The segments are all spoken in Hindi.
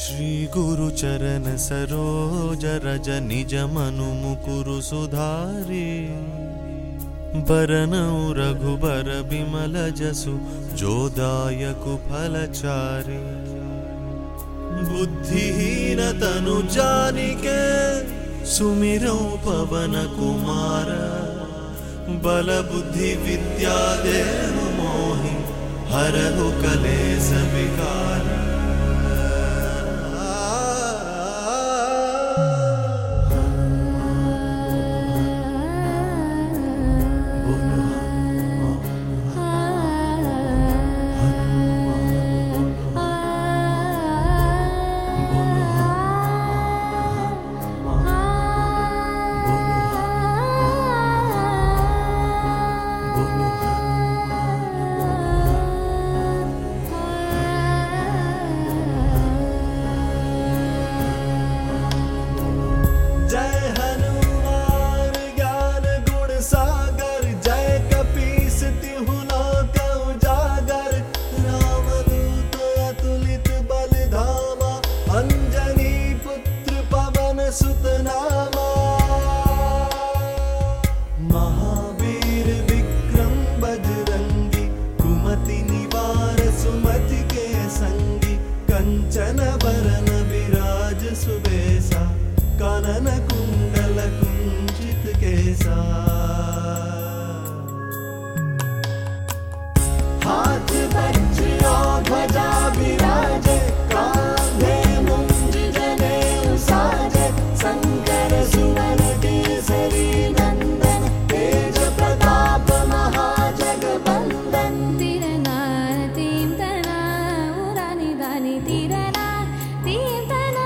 श्री गुरु चरण सरोज रज निज मनु मुकुरु सुधारी बरनउ रघुबर बिमल जसु जो दायकु फलचारी। बुद्धिहीन तनु जानिके सुमिरौ पवन कुमार बल बुद्धि विद्या देहु मोहि हरहु कलेस विकार। महावीर विक्रम बजरंगी कुमति निवार सुमति के संगी कंचन बरन विराज सुबेसा कानन कुंडल कुंचित केसा। हाथ वज्र ध्वजा विराजे कांधे मुंज जनेऊ साजे शंकर सुवन केसरी नंदन तेज प्रताप महाजगबंदन। तिरना तीम तना उरानी दानी तिरना तीम तना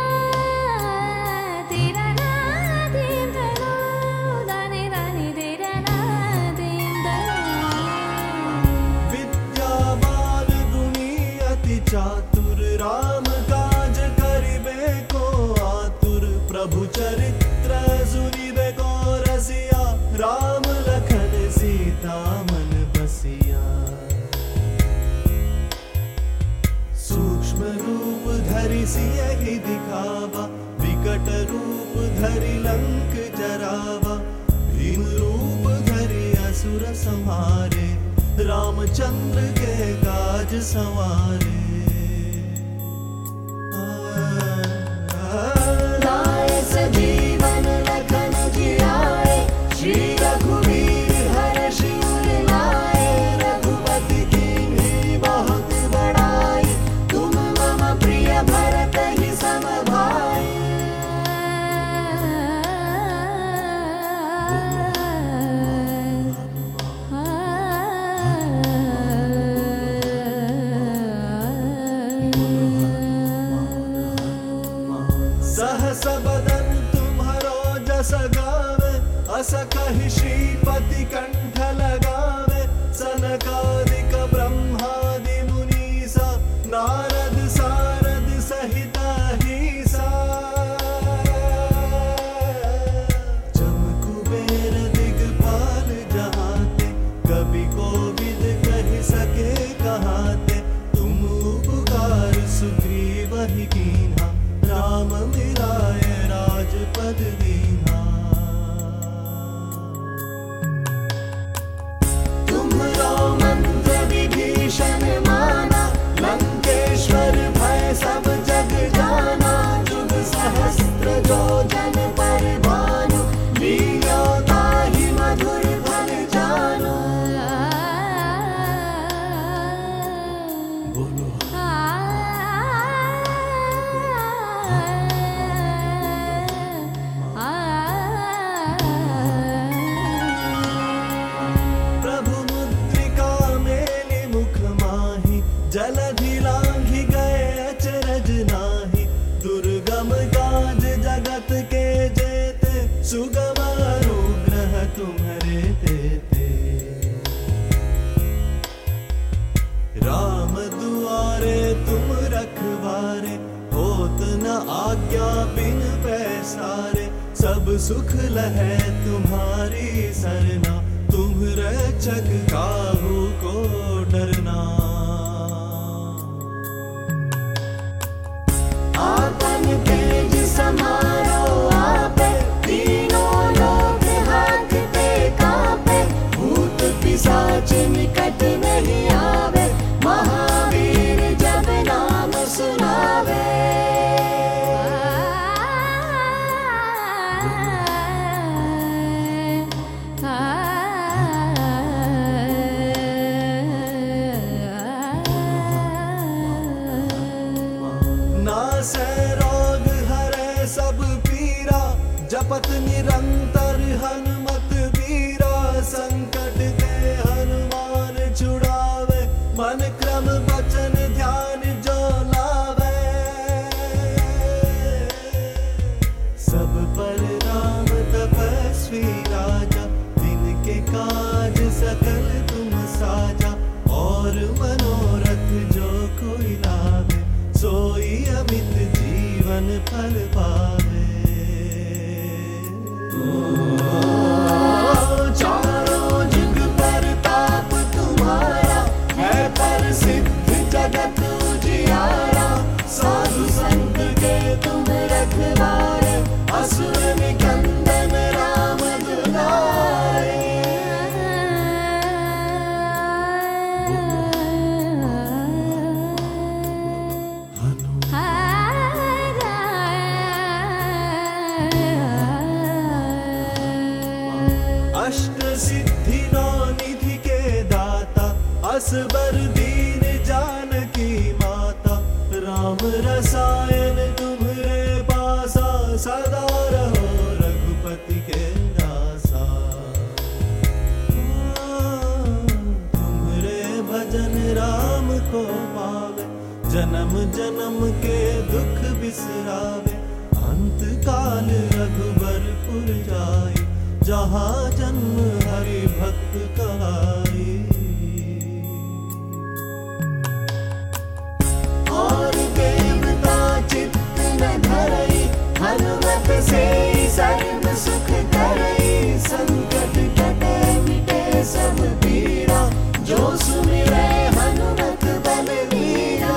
तिरना तीम तना दानी दानी तिरना तीम तना। विद्यावान गुणी अति चातुर राम काज करिबे को आतुर प्रभु चरित्र सुनिबे को रसिया राम लखन सीता मन बसिया। सूक्ष्म रूप धरि सियहि दिखावा विकट रूप धरि लंक जरावा भीम रूप धरि असुर संहारे रामचंद्र के काज संवारे। लाए सजीवन लखन जियाए श्री रघुवीर हर्षि उर लाए। रघुपति कीन्ही बहुत बड़ाई तुम मम प्रिय भरत ही सम भाई। सहस बदन तुम्हरो जस गावे अस कहि श्रीपति कंठ लगावे। सनकादिक ब्रह्मादि मुनीसा नारद सारद सहित अहिसा। जम कुबेर दिगपाल जहाते कवि कोविद कहि सके कहाते। तुम उपकार सुग्रीव ही कीन्हा राम मिलाए राजपद दीन्हा। तुम्हरो मंत्र विभीषण माना लंकेश्वर भय सब जग जाना। जुग सहस्त्र जो जन पर भानु लील्यो ताहि मधुर फल जानु। बोलो प्रभु मुद्रिका मेलि मुख माहि जलधि लांघि गए अचरज नाही। दुर्गम काज जगत के जेते सुगम अनुग्रह तुम्हरे तेते। राम दुआरे तुम रखवारे होत न आज्ञा बिन पैसारे। सब सुख लहै तुम्हारी सरना तुम रक्षक काहू को डरना। आप जपत निरंतर हनुमत वीरा, संकट ते हनुमान छुड़ावे, मन क्रम वचन ध्यान जो लावे। सब पर राम तपस्वी राजा, तिनके काज सकल तुम साजा। और मनोरथ जो कोई लावे, सोई अमित जीवन फल पावे। चारों जुग परताप तुम्हारा, है प्रसिद्ध जगत उजियारा। साधु संत के तुम रखवारे, असुर निकंदन राम दुलारे। अष्ट सिद्धि नौ निधि के दाता, असबर दीन जानकी माता। राम रसायन तुम्हरे पासा, सदा रहो रघुपति के दासा। तुम्हरे भजन राम को पावे, जन्म जन्म के दुख बिसरावे। अंत काल रघुबरपुर जाई, जहाँ जन्म हरि भक्त कहाई। और देवता चित्त न धरई, हनुमत से सर्व सुख करई। संकट कटे मिटे सब पीरा, जो सुमिरै हनुमत बलवीरा।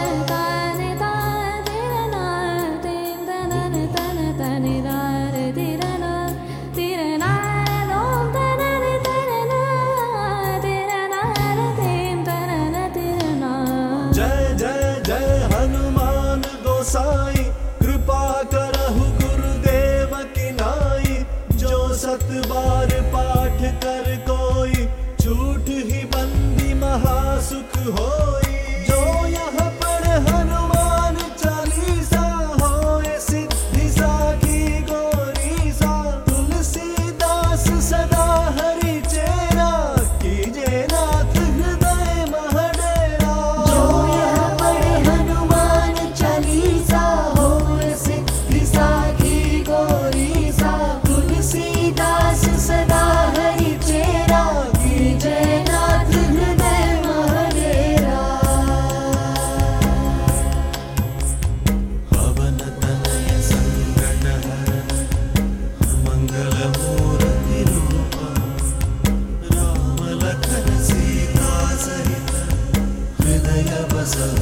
जय जय जय हनुमान गोसाई, कृपा करहु गुरुदेव की नाई। जो सत बार पाठ कर कोई, छूट ही बंदी महासुख होई। जो यह पढ़ हनुमान चालीसा, होए सिद्धि साखी गौरीसा। तुलसीदास सदा हरि चेरा, कीजे नाथ हृदय मह डेरा। जो यह पढ़ हनुमान चालीसा, होए सिद्धि साखी गौरीसा। तुलसीदास सदा हरि चेरा, कीजे नाथ हृदय मह डेरा। पवन तनय संकट हरन, मंगल मूर्ति रूप। राम लखन सीता सहित, हृदय बसहु